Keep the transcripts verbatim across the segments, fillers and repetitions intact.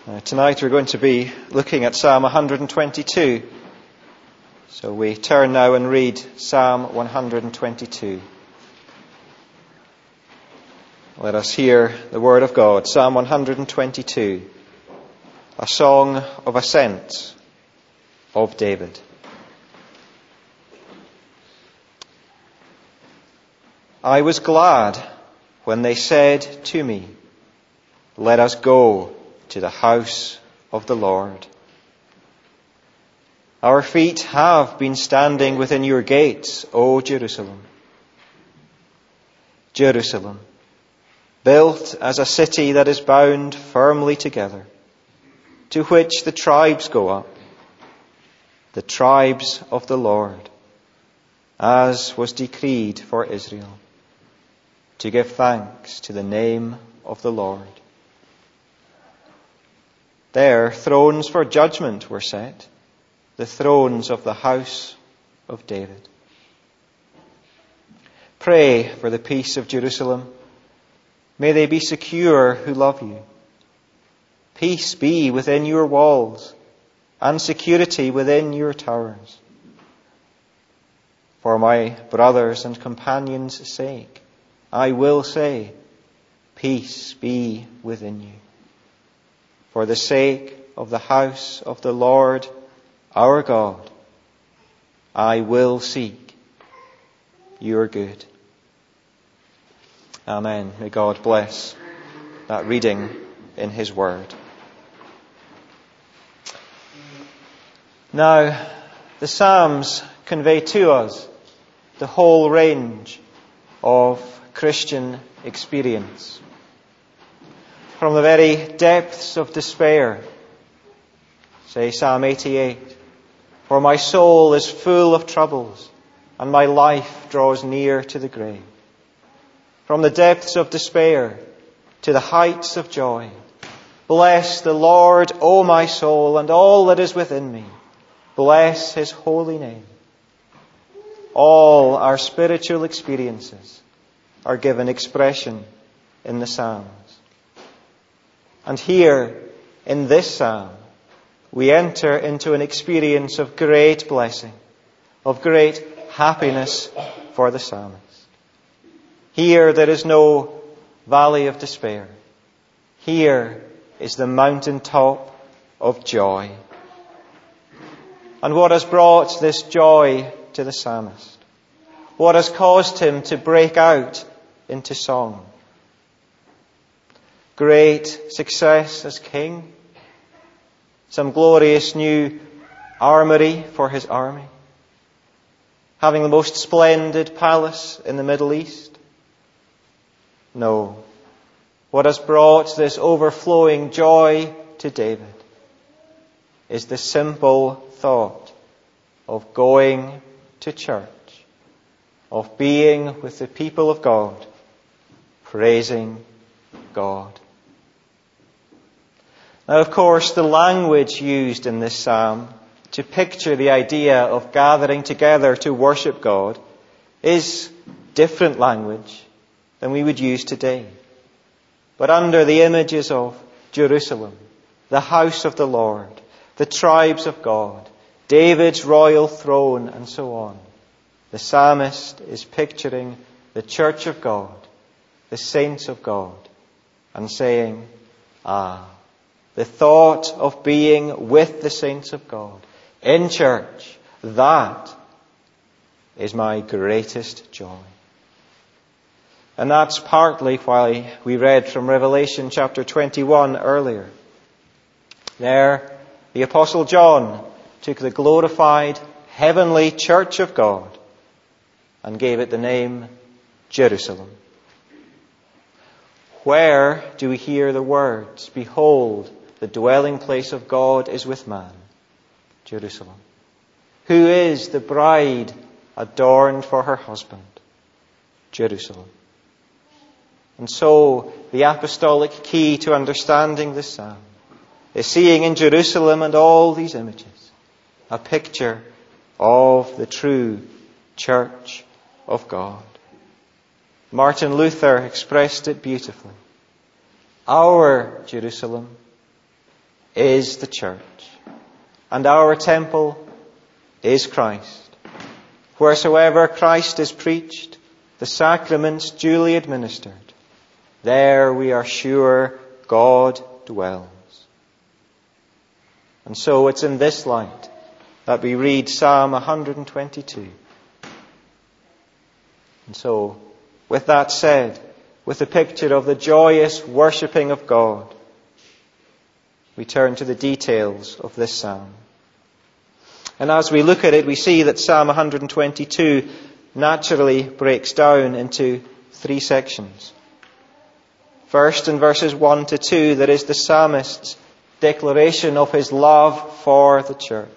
Uh, tonight we're going to be looking at Psalm one hundred twenty-two. So we turn now and read Psalm one hundred twenty-two. Let us hear the word of God. Psalm one hundred twenty-two, a song of ascent of David. I was glad when they said to me, "Let us go to the house of the Lord." Our feet have been standing within your gates, O Jerusalem. Jerusalem, built as a city that is bound firmly together, to which the tribes go up, the tribes of the Lord, as was decreed for Israel, to give thanks to the name of the Lord. There thrones for judgment were set, the thrones of the house of David. Pray for the peace of Jerusalem. May they be secure who love you. Peace be within your walls, and security within your towers. For my brothers and companions' sake, I will say, peace be within you. For the sake of the house of the Lord our God, I will seek your good. Amen. May God bless that reading in His Word. Now, the Psalms convey to us the whole range of Christian experience. From the very depths of despair, say Psalm eighty-eight, "For my soul is full of troubles, and my life draws near to the grave." From the depths of despair to the heights of joy, "Bless the Lord, O my soul, and all that is within me. Bless His holy name." All our spiritual experiences are given expression in the Psalms. And here, in this psalm, we enter into an experience of great blessing, of great happiness for the psalmist. Here there is no valley of despair. Here is the mountaintop of joy. And what has brought this joy to the psalmist? What has caused him to break out into song? Great success as king, some glorious new armoury for his army, having the most splendid palace in the Middle East? No. What has brought this overflowing joy to David is the simple thought of going to church, of being with the people of God, praising God. Now, of course, the language used in this psalm to picture the idea of gathering together to worship God is different language than we would use today. But under the images of Jerusalem, the house of the Lord, the tribes of God, David's royal throne, and so on, the psalmist is picturing the church of God, the saints of God, and saying, ah, the thought of being with the saints of God in church, that is my greatest joy. And that's partly why we read from Revelation chapter twenty-one earlier. There, the Apostle John took the glorified heavenly church of God and gave it the name Jerusalem. Where do we hear the words, "Behold, the dwelling place of God is with man"? Jerusalem. Who is the bride adorned for her husband? Jerusalem. And so, the apostolic key to understanding this psalm is seeing in Jerusalem and all these images a picture of the true church of God. Martin Luther expressed it beautifully. Our Jerusalem is the church, and our temple is Christ. Wheresoever Christ is preached, the sacraments duly administered, there we are sure God dwells. And so it's in this light that we read Psalm one hundred twenty-two. And so, with that said, with the picture of the joyous worshipping of God, we turn to the details of this psalm. And as we look at it, we see that Psalm one hundred twenty-two naturally breaks down into three sections. First, in verses one to two, there is the psalmist's declaration of his love for the church.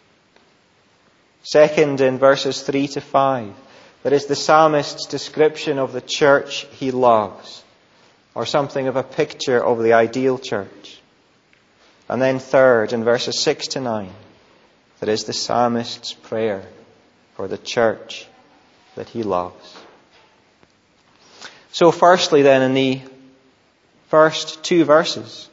Second, in verses three to five, there is the psalmist's description of the church he loves, or something of a picture of the ideal church. And then third, in verses six to nine, there is the psalmist's prayer for the church that he loves. So firstly then, in the first two verses,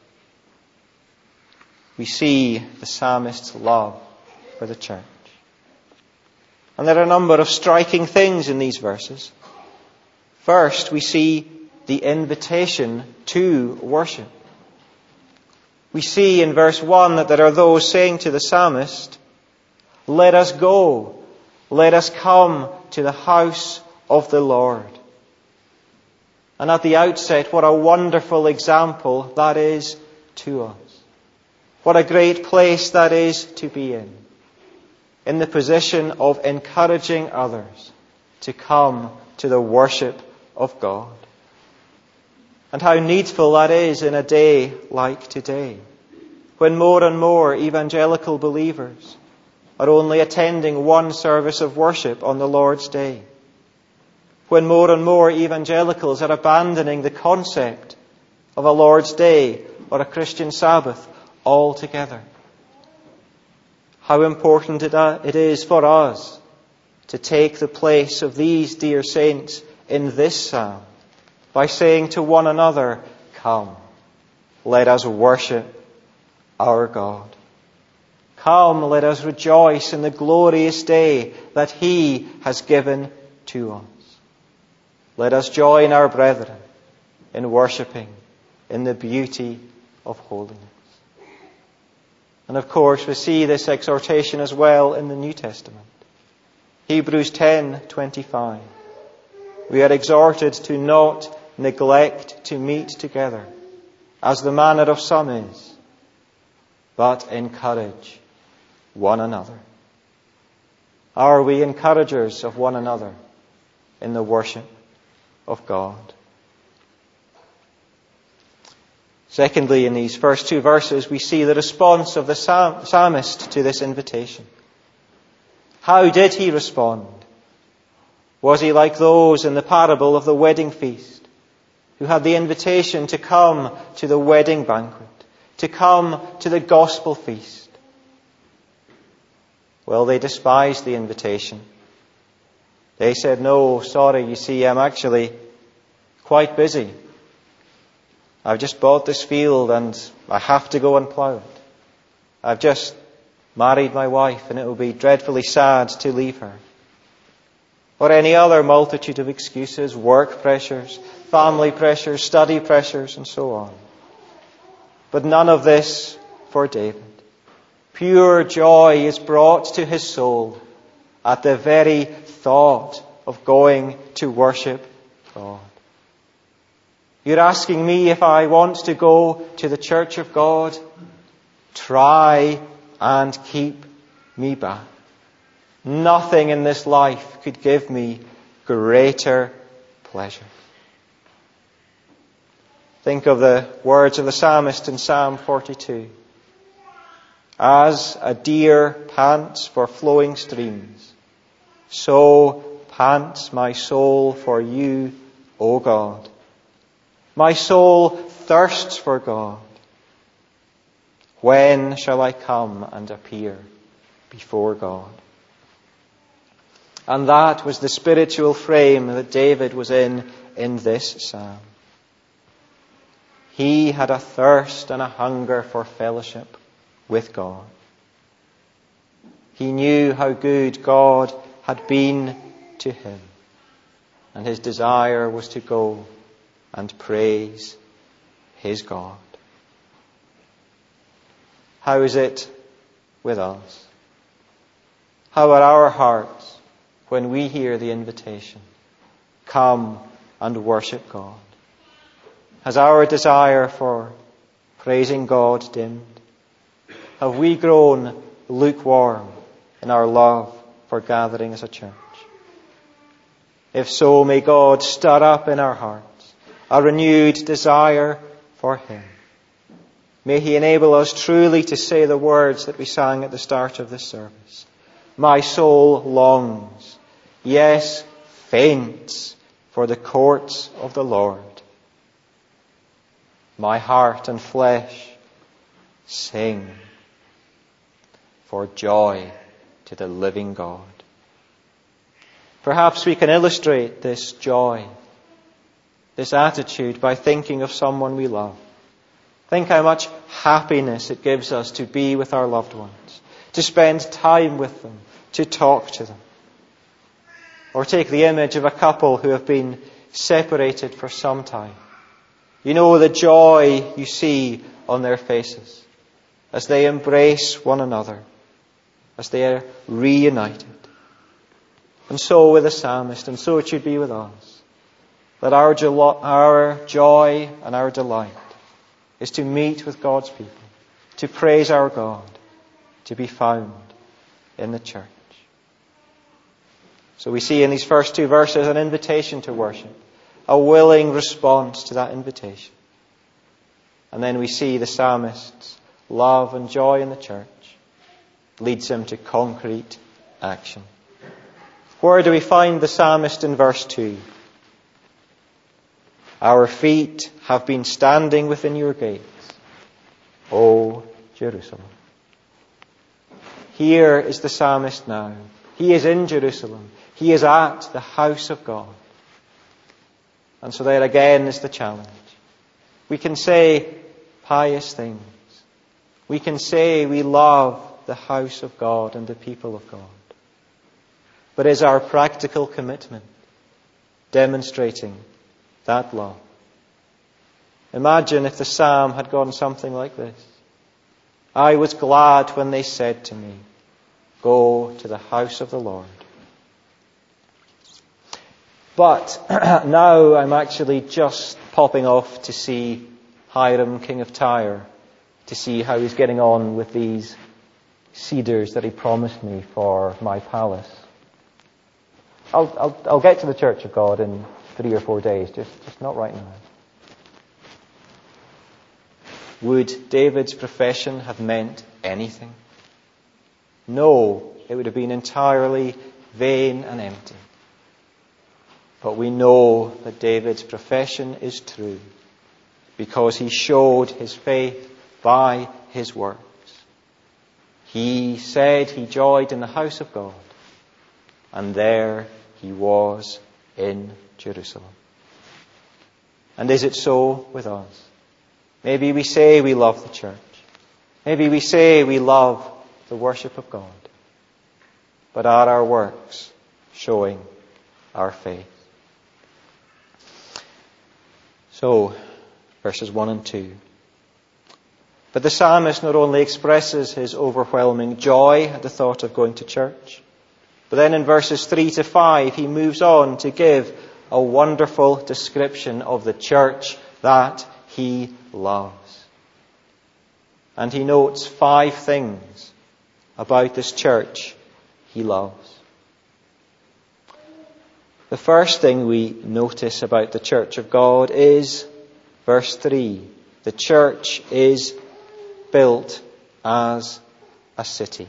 we see the psalmist's love for the church. And there are a number of striking things in these verses. First, we see the invitation to worship. We see in verse one that there are those saying to the psalmist, "Let us go, let us come to the house of the Lord." And at the outset, what a wonderful example that is to us. What a great place that is to be in. In the position of encouraging others to come to the worship of God. And how needful that is in a day like today, when more and more evangelical believers are only attending one service of worship on the Lord's Day. When more and more evangelicals are abandoning the concept of a Lord's Day or a Christian Sabbath altogether. How important it is for us to take the place of these dear saints in this psalm by saying to one another, "Come, let us worship our God. Come, let us rejoice in the glorious day that He has given to us. Let us join our brethren in worshipping in the beauty of holiness." And of course, we see this exhortation as well in the New Testament. Hebrews ten twenty-five. We are exhorted to not neglect to meet together, as the manner of some is, but encourage one another. Are we encouragers of one another in the worship of God? Secondly, in these first two verses, we see the response of the psalmist to this invitation. How did he respond? Was he like those in the parable of the wedding feast, who had the invitation to come to the wedding banquet, to come to the gospel feast? Well, they despised the invitation. They said, "No, sorry, you see, I'm actually quite busy. I've just bought this field and I have to go and plough it. I've just married my wife and it will be dreadfully sad to leave her." Or any other multitude of excuses, work pressures, family pressures, study pressures, and so on. But none of this for David. Pure joy is brought to his soul at the very thought of going to worship God. You're asking me if I want to go to the church of God? Try and keep me back. Nothing in this life could give me greater pleasure. Think of the words of the psalmist in Psalm forty-two. As a deer pants for flowing streams, so pants my soul for you, O God. My soul thirsts for God. When shall I come and appear before God? And that was the spiritual frame that David was in in this psalm. He had a thirst and a hunger for fellowship with God. He knew how good God had been to him, and his desire was to go and praise his God. How is it with us? How are our hearts when we hear the invitation, come and worship God? Has our desire for praising God dimmed? Have we grown lukewarm in our love for gathering as a church? If so, may God stir up in our hearts a renewed desire for him. May he enable us truly to say the words that we sang at the start of this service. My soul longs, yes, faints for the courts of the Lord. My heart and flesh sing for joy to the living God. Perhaps we can illustrate this joy, this attitude, by thinking of someone we love. Think how much happiness it gives us to be with our loved ones, to spend time with them, to talk to them. Or take the image of a couple who have been separated for some time. You know the joy you see on their faces as they embrace one another, as they are reunited. And so with the psalmist, and so it should be with us, that our, jo- our joy and our delight is to meet with God's people, to praise our God, to be found in the church. So we see in these first two verses an invitation to worship, a willing response to that invitation. And then we see the psalmist's love and joy in the church leads him to concrete action. Where do we find the psalmist in verse two? Our feet have been standing within your gates, O Jerusalem. Here is the psalmist now. He is in Jerusalem. He is at the house of God. And so there again is the challenge. We can say pious things. We can say we love the house of God and the people of God. But is our practical commitment demonstrating that love? Imagine if the psalm had gone something like this. I was glad when they said to me, go to the house of the Lord. But now I'm actually just popping off to see Hiram, king of Tyre, to see how he's getting on with these cedars that he promised me for my palace. I'll, I'll, I'll get to the church of God in three or four days, just, just not right now. Would David's profession have meant anything? No, it would have been entirely vain and empty. But we know that David's profession is true because he showed his faith by his works. He said he joyed in the house of God, and there he was in Jerusalem. And is it so with us? Maybe we say we love the church. Maybe we say we love the worship of God. But are our works showing our faith? So, verses one and two. But the psalmist not only expresses his overwhelming joy at the thought of going to church, but then in verses three to five he moves on to give a wonderful description of the church that he loves. And he notes five things about this church he loves. The first thing we notice about the church of God is verse three. The church is built as a city.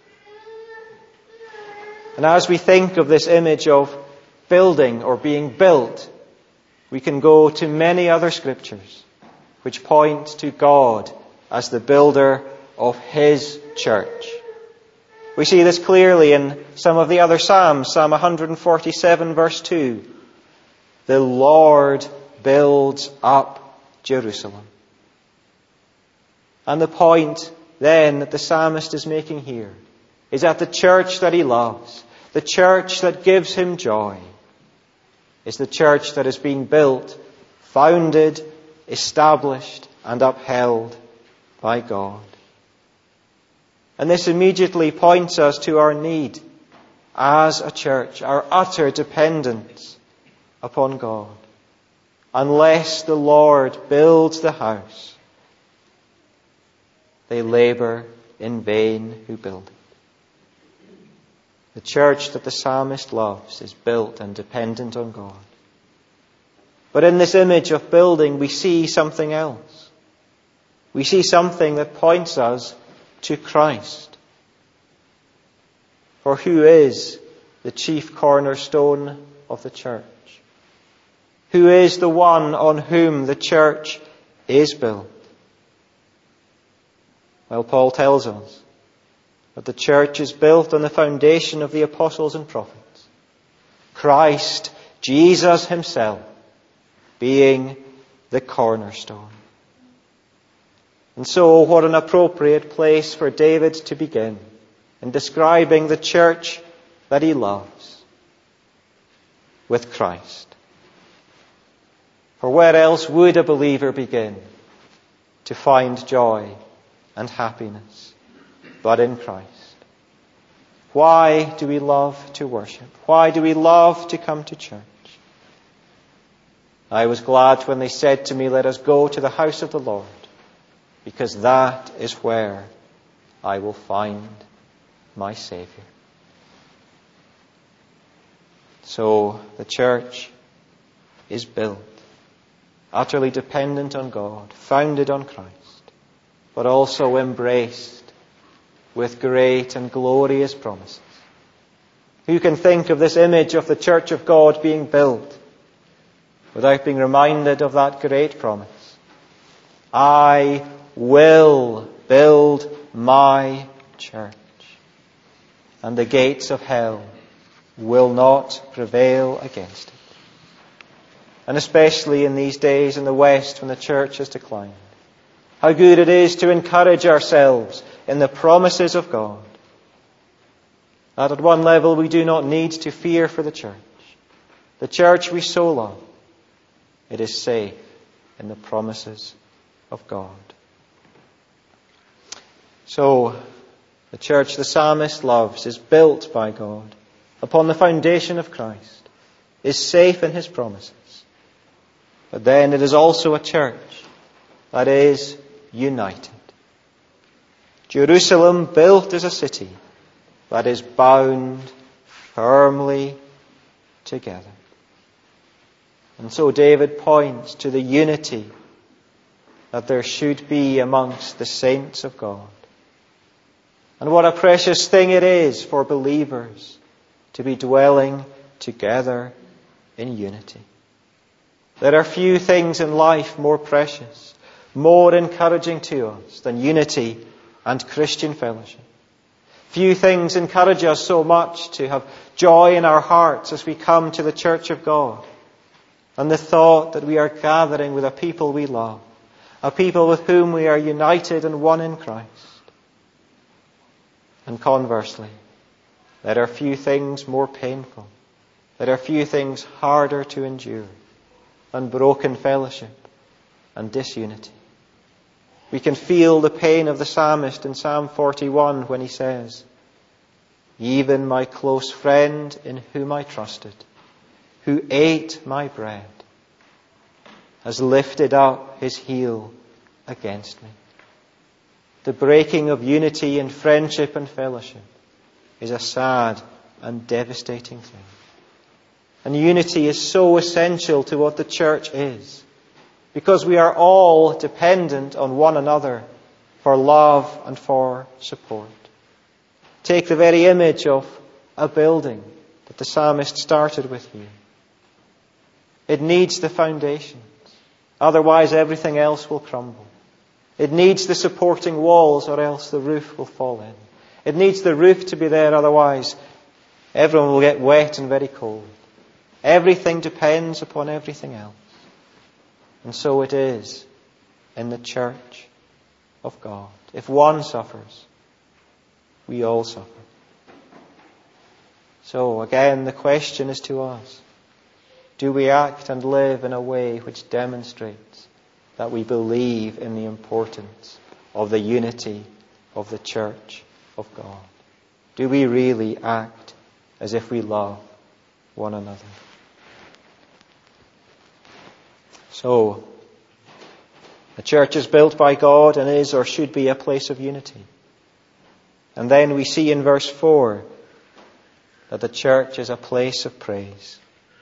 And as we think of this image of building or being built, we can go to many other scriptures which point to God as the builder of his church. We see this clearly in some of the other Psalms. Psalm one forty-seven verse two. The Lord builds up Jerusalem. And the point then that the psalmist is making here is that the church that he loves, the church that gives him joy, is the church that is being built, founded, established, and upheld by God. And this immediately points us to our need as a church, our utter dependence upon God. Unless the Lord builds the house, they labor in vain who build it. The church that the psalmist loves is built and dependent on God. But in this image of building, we see something else. We see something that points us to Christ. For who is the chief cornerstone of the church? Who is the one on whom the church is built? Well, Paul tells us that the church is built on the foundation of the apostles and prophets. Christ, Jesus himself, being the cornerstone. And so, what an appropriate place for David to begin in describing the church that he loves, with Christ. For where else would a believer begin to find joy and happiness but in Christ? Why do we love to worship? Why do we love to come to church? I was glad when they said to me, "Let us go to the house of the Lord, because that is where I will find my Saviour." So the church is built, utterly dependent on God, founded on Christ, but also embraced with great and glorious promises. Who can think of this image of the church of God being built without being reminded of that great promise? I will build my church, and the gates of hell will not prevail against it. And especially in these days in the West when the church has declined, how good it is to encourage ourselves in the promises of God. That at one level we do not need to fear for the church. The church we so love, it is safe in the promises of God. So, the church the psalmist loves is built by God upon the foundation of Christ, is safe in his promises. But then it is also a church that is united. Jerusalem built as a city that is bound firmly together. And so David points to the unity that there should be amongst the saints of God. And what a precious thing it is for believers to be dwelling together in unity. There are few things in life more precious, more encouraging to us than unity and Christian fellowship. Few things encourage us so much to have joy in our hearts as we come to the church of God, and the thought that we are gathering with a people we love, a people with whom we are united and one in Christ. And conversely, there are few things more painful, there are few things harder to endure than broken fellowship and disunity. We can feel the pain of the psalmist in Psalm forty-one when he says, "Even my close friend in whom I trusted, who ate my bread, has lifted up his heel against me." The breaking of unity in friendship and fellowship is a sad and devastating thing. And unity is so essential to what the church is, because we are all dependent on one another for love and for support. Take the very image of a building that the psalmist started with here. It needs the foundations, otherwise everything else will crumble. It needs the supporting walls, or else the roof will fall in. It needs the roof to be there, otherwise everyone will get wet and very cold. Everything depends upon everything else. And so it is in the church of God. If one suffers, we all suffer. So again, the question is to us. Do we act and live in a way which demonstrates that we believe in the importance of the unity of the Church of God? Do we really act as if we love one another? So, the church is built by God and is or should be a place of unity. And then we see in verse four that the church is a place of praise,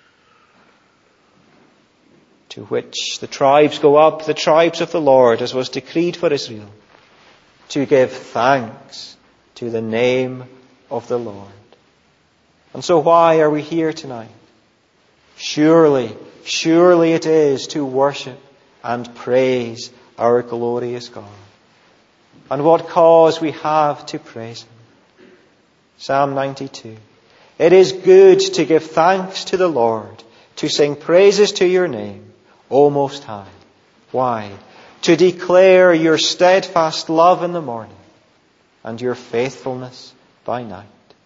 to which the tribes go up, the tribes of the Lord, as was decreed for Israel, to give thanks to the name of the Lord. And so why are we here tonight? Surely, surely it is to worship and praise our glorious God. And what cause we have to praise Him. Psalm ninety-two. It is good to give thanks to the Lord, to sing praises to your name, O Most High. Why? To declare your steadfast love in the morning and your faithfulness by night.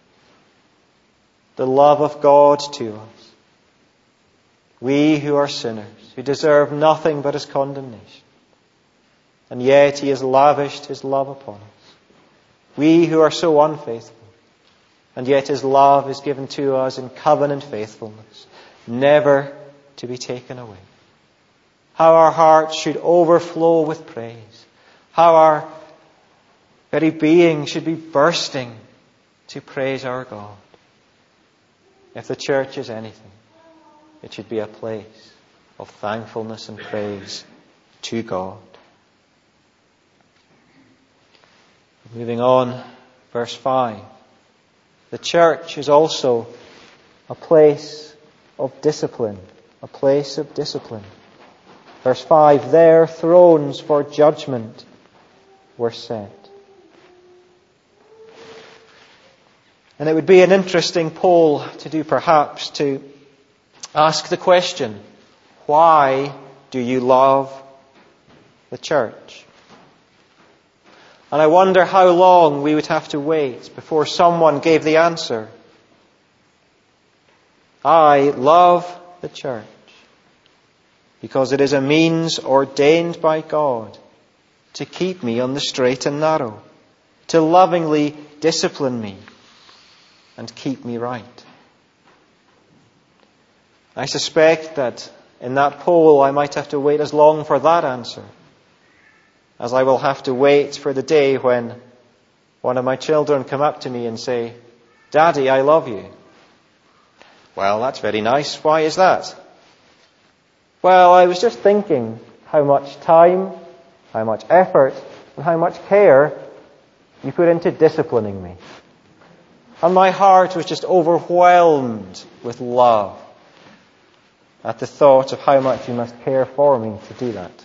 The love of God to us. We who are sinners, who deserve nothing but His condemnation. And yet He has lavished His love upon us. We who are so unfaithful, and yet His love is given to us in covenant faithfulness, never to be taken away. How our hearts should overflow with praise. How our very being should be bursting to praise our God. If the church is anything, it should be a place of thankfulness and praise to God. Moving on, verse five. The church is also a place of discipline. A place of discipline. Verse five, there thrones for judgment were set. And it would be an interesting poll to do perhaps to ask the question, why do you love the church? And I wonder how long we would have to wait before someone gave the answer. I love the church because it is a means ordained by God to keep me on the straight and narrow, to lovingly discipline me and keep me right. I suspect that in that poll I might have to wait as long for that answer as I will have to wait for the day when one of my children come up to me and say, Daddy, I love you. Well, that's very nice. Why is that? Well, I was just thinking how much time, how much effort, and how much care you put into disciplining me. And my heart was just overwhelmed with love at the thought of how much you must care for me to do that.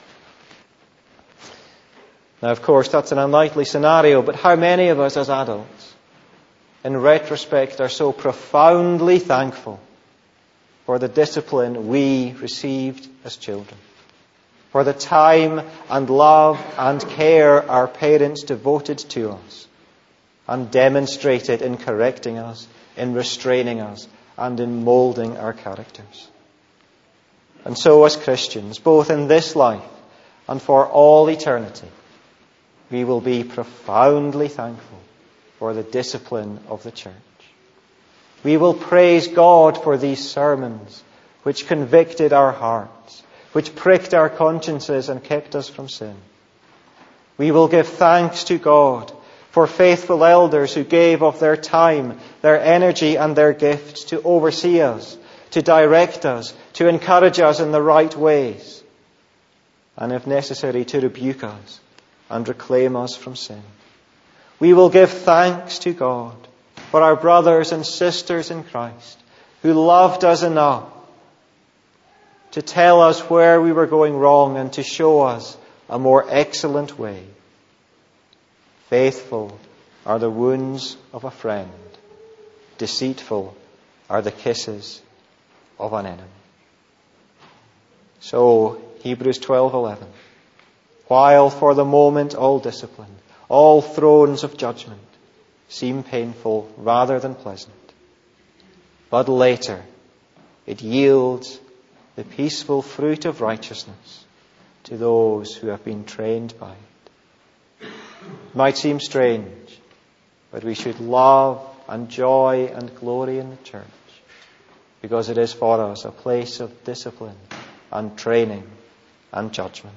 Now, of course, that's an unlikely scenario, but how many of us as adults, in retrospect, are so profoundly thankful for the discipline we received as children, for the time and love and care our parents devoted to us and demonstrated in correcting us, in restraining us, and in moulding our characters. And so as Christians, both in this life and for all eternity, we will be profoundly thankful for the discipline of the church. We will praise God for these sermons which convicted our hearts, which pricked our consciences and kept us from sin. We will give thanks to God for faithful elders who gave of their time, their energy and their gifts to oversee us, to direct us, to encourage us in the right ways, and if necessary to rebuke us and reclaim us from sin. We will give thanks to God for our brothers and sisters in Christ who loved us enough to tell us where we were going wrong and to show us a more excellent way. Faithful are the wounds of a friend. Deceitful are the kisses of an enemy. So, Hebrews twelve eleven. while for the moment all discipline, all thrones of judgment seem painful rather than pleasant. But later it yields the peaceful fruit of righteousness to those who have been trained by it. It might seem strange, but we should love and joy and glory in the church, because it is for us a place of discipline and training and judgment.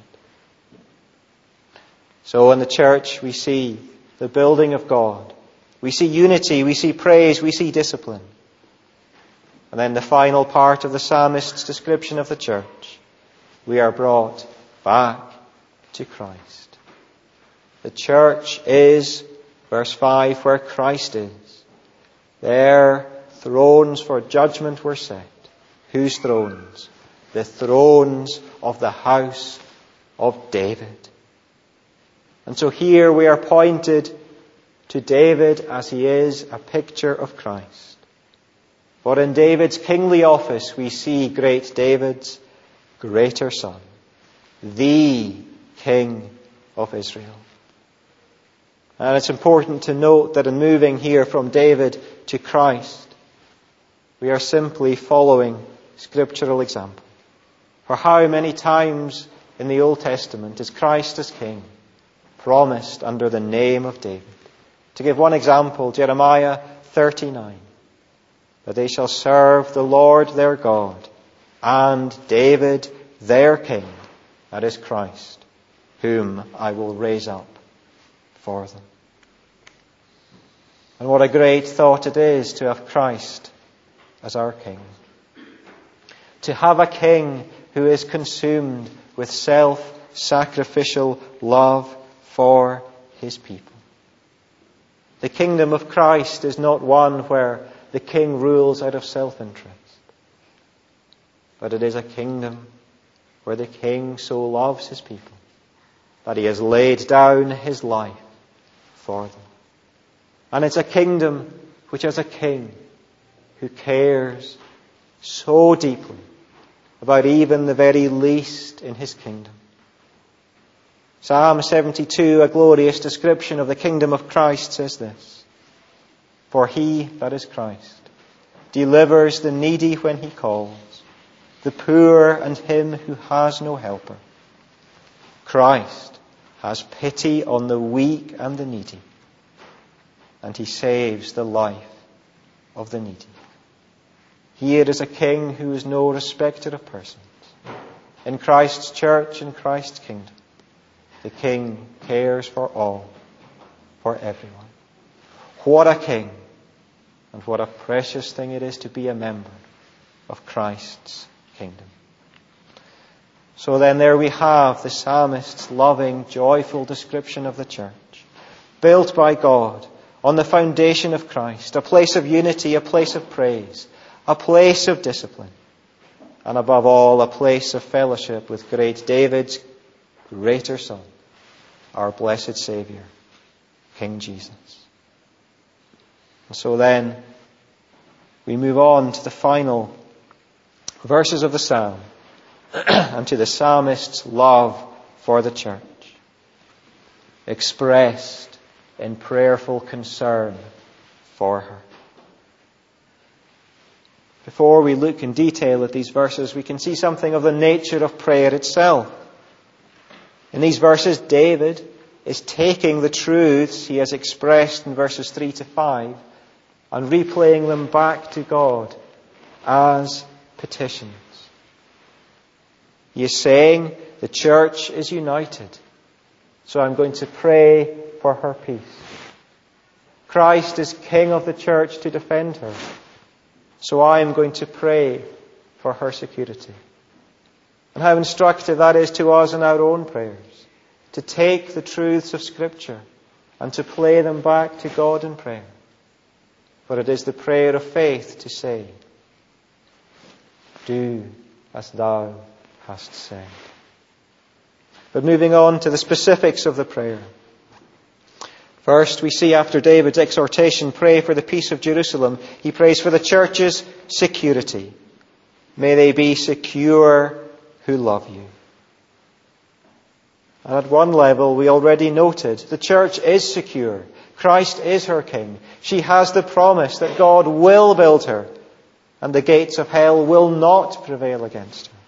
So in the church we see the building of God. We see unity, we see praise, we see discipline. And then the final part of the psalmist's description of the church. We are brought back to Christ. The church is, verse five, where Christ is. There thrones for judgment were set. Whose thrones? The thrones of the house of David. And so here we are pointed to David as he is a picture of Christ. For in David's kingly office we see great David's greater son, the King of Israel. And it's important to note that in moving here from David to Christ, we are simply following scriptural example. For how many times in the Old Testament is Christ as King promised under the name of David? To give one example, Jeremiah thirty-nine. That they shall serve the Lord their God and David their King, that is Christ, whom I will raise up for them. And what a great thought it is to have Christ as our King. To have a King who is consumed with self-sacrificial love for his people. The kingdom of Christ is not one where the king rules out of self-interest, but it is a kingdom where the king so loves his people that he has laid down his life for them. And it's a kingdom which has a king who cares so deeply about even the very least in his kingdom. Psalm seventy-two, a glorious description of the kingdom of Christ, says this: For he, that is Christ, delivers the needy when he calls, the poor and him who has no helper. Christ has pity on the weak and the needy, and he saves the life of the needy. Here is a king who is no respecter of persons. In Christ's church, in Christ's kingdom, the king cares for all, for everyone. What a king, and what a precious thing it is to be a member of Christ's kingdom. So then there we have the psalmist's loving, joyful description of the church, built by God on the foundation of Christ, a place of unity, a place of praise, a place of discipline, and above all, a place of fellowship with great David's greater son, our blessed Saviour, King Jesus. And so then, we move on to the final verses of the psalm and to the psalmist's love for the church, expressed in prayerful concern for her. Before we look in detail at these verses, we can see something of the nature of prayer itself. In these verses, David is taking the truths he has expressed in verses three to five and replaying them back to God as petitions. He is saying, the church is united, so I'm going to pray for her peace. Christ is King of the church to defend her, so I am going to pray for her security. And how instructive that is to us in our own prayers, to take the truths of Scripture and to play them back to God in prayer. For it is the prayer of faith to say, do as thou hast said. But moving on to the specifics of the prayer. First, we see after David's exhortation, pray for the peace of Jerusalem, he prays for the church's security. May they be secure who love you. And at one level, we already noted, the church is secure. Christ is her king. She has the promise that God will build her, and the gates of hell will not prevail against her.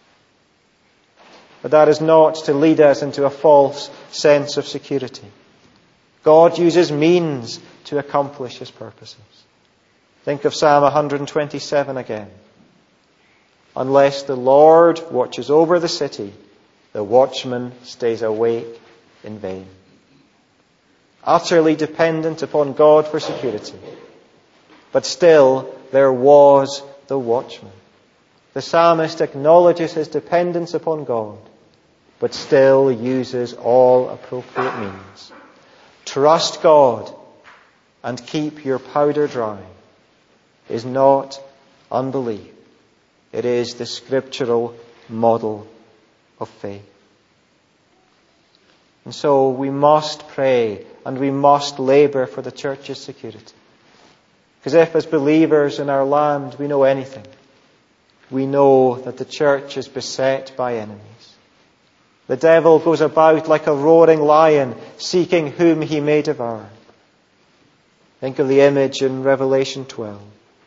But that is not to lead us into a false sense of security. God uses means to accomplish his purposes. Think of Psalm one twenty-seven again. Unless the Lord watches over the city, the watchman stays awake in vain. Utterly dependent upon God for security. But still, there was the watchman. The psalmist acknowledges his dependence upon God, but still uses all appropriate means. Trust God and keep your powder dry is not unbelief. It is the scriptural model of faith. And so we must pray and we must labour for the church's security. Because if as believers in our land we know anything, we know that the church is beset by enemies. The devil goes about like a roaring lion, seeking whom he may devour. Think of the image in Revelation twelve.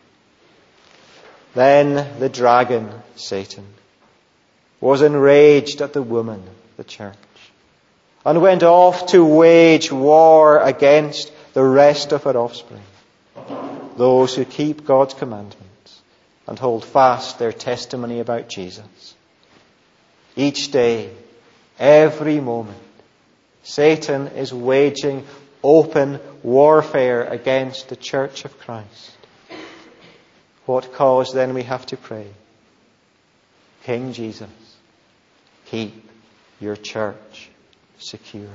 Then the dragon, Satan, was enraged at the woman, the church, and went off to wage war against the rest of her offspring, those who keep God's commandments and hold fast their testimony about Jesus. Each day, every moment, Satan is waging open warfare against the church of Christ. What cause then we have to pray? King Jesus, keep your church secure.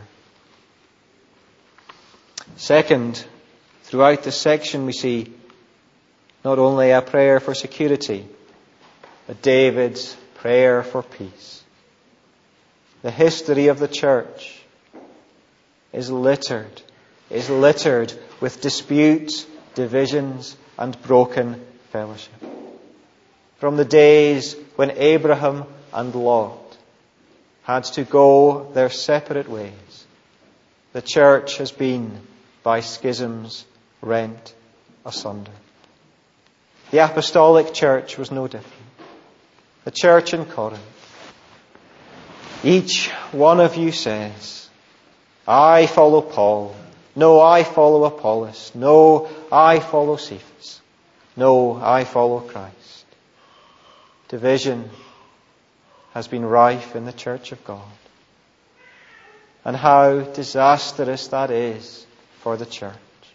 Second, throughout this section we see not only a prayer for security, but David's prayer for peace. The history of the church is littered, is littered with disputes, divisions, and broken fellowship. From the days when Abraham and Lot had to go their separate ways, the church has been by schisms rent asunder. The apostolic church was no different. The church in Corinth. Each one of you says, I follow Paul. No, I follow Apollos. No, I follow Cephas. No, I follow Christ. Division has been rife in the church of God. And how disastrous that is for the church.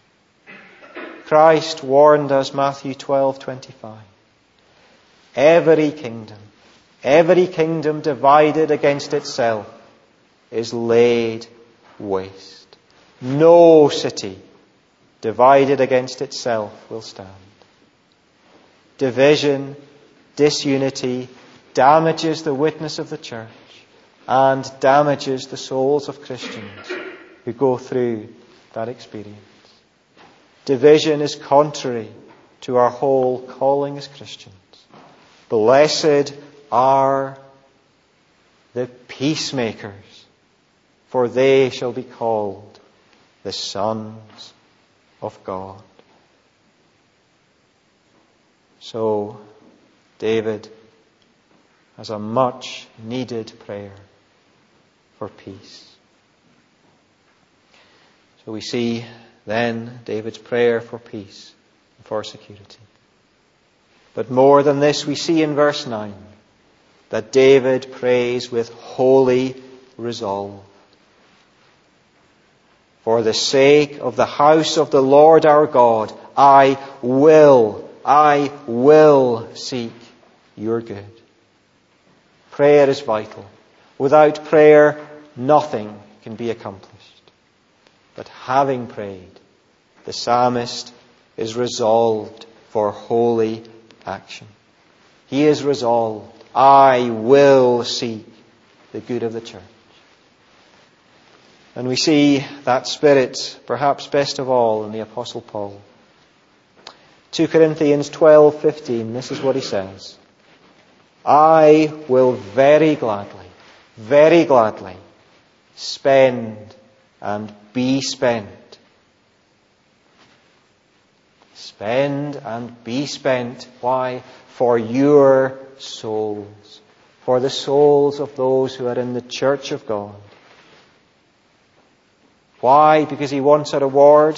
Christ warned us, Matthew twelve twenty-five. Every kingdom, every kingdom divided against itself is laid waste. No city divided against itself will stand. Division, disunity damages the witness of the church and damages the souls of Christians who go through that experience. Division is contrary to our whole calling as Christians. Blessed are the peacemakers, for they shall be called the sons of God. So, David has a much needed prayer for peace. So we see then David's prayer for peace and for security. But more than this, we see in verse nine that David prays with holy resolve. For the sake of the house of the Lord our God, I will, I will seek your good. Prayer is vital. Without prayer, nothing can be accomplished. But having prayed, the psalmist is resolved for holy action. He is resolved, I will seek the good of the church. And we see that spirit, perhaps best of all, in the Apostle Paul. Second Corinthians twelve fifteen, this is what he says. I will very gladly, very gladly spend and be spent. Spend and be spent. Why? For your souls. For the souls of those who are in the church of God. Why? Because he wants a reward?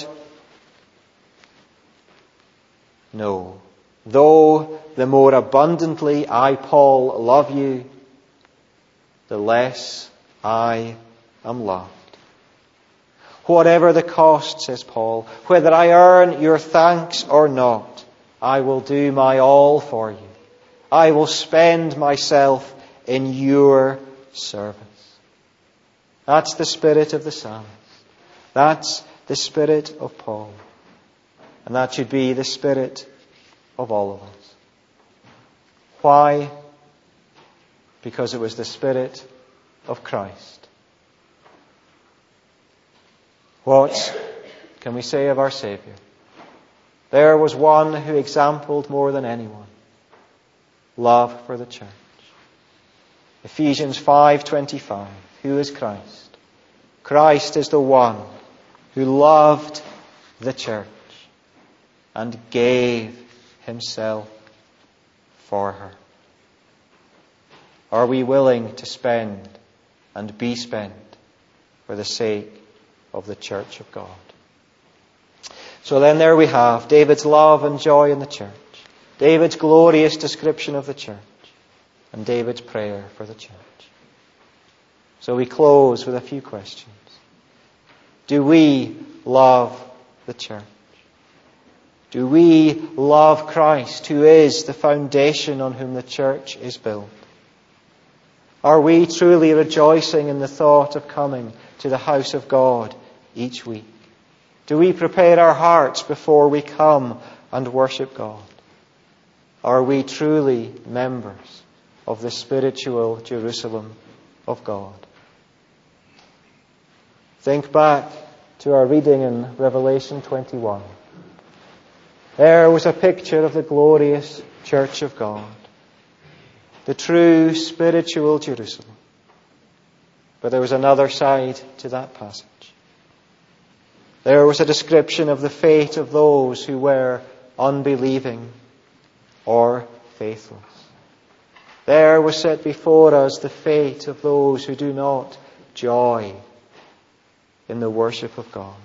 No. Though the more abundantly I, Paul, love you, the less I am loved. Whatever the cost, says Paul, whether I earn your thanks or not, I will do my all for you. I will spend myself in your service. That's the spirit of the psalmist. That's the spirit of Paul. And that should be the spirit of all of us. Why? Because it was the spirit of Christ. What can we say of our Saviour? There was one who exampled more than anyone love for the church. Ephesians five twenty-five. Who is Christ? Christ is the one who loved the church and gave himself for her. Are we willing to spend and be spent for the sake of the church of God? So then there we have David's love and joy in the church, David's glorious description of the church, and David's prayer for the church. So we close with a few questions. Do we love the church? Do we love Christ, who is the foundation on whom the church is built? Are we truly rejoicing in the thought of coming to the house of God each week? Do we prepare our hearts before we come and worship God? Are we truly members of the spiritual Jerusalem of God? Think back to our reading in Revelation twenty-one. There was a picture of the glorious church of God, the true spiritual Jerusalem. But there was another side to that passage. There was a description of the fate of those who were unbelieving or faithless. There was set before us the fate of those who do not joy in the worship of God.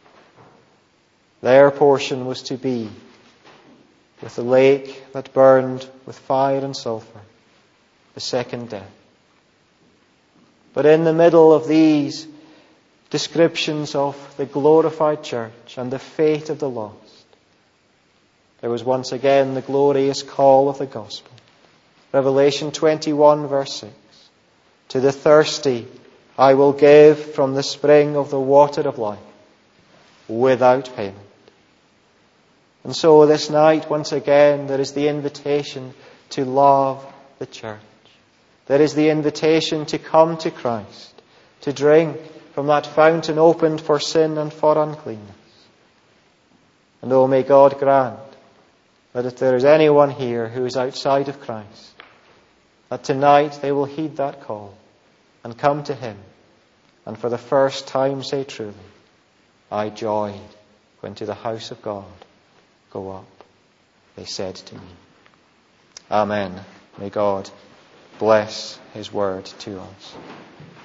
Their portion was to be with the lake that burned with fire and sulfur, the second death. But in the middle of these descriptions of the glorified church and the fate of the lost, there was once again the glorious call of the gospel. Revelation twenty-one verse six. To the thirsty I will give from the spring of the water of life without payment. And so this night, once again, there is the invitation to love the church. There is the invitation to come to Christ, to drink from that fountain opened for sin and for uncleanness. And oh, may God grant that if there is anyone here who is outside of Christ, that tonight they will heed that call and come to Him, and for the first time say truly, I joyed when to the house of God go up, they said to me. Amen. May God bless His word to us.